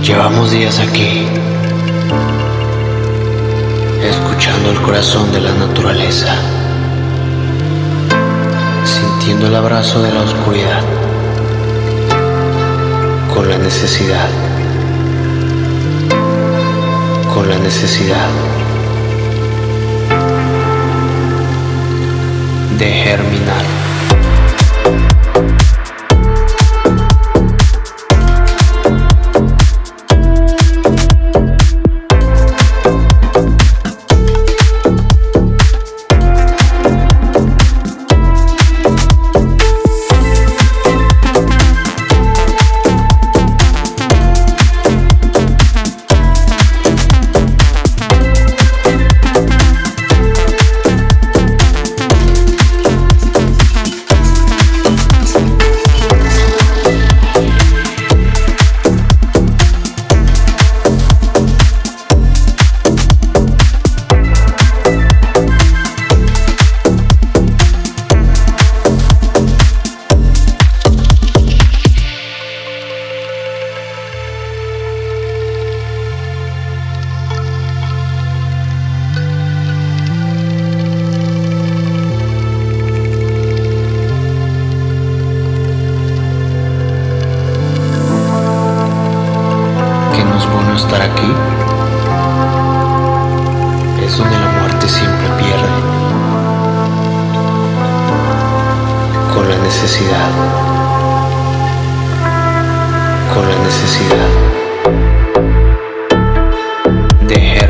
Llevamos días aquí, escuchando el corazón de la naturaleza, sintiendo el abrazo de la oscuridad, con la necesidad de germinar. Estar aquí es donde la muerte siempre pierde, con la necesidad de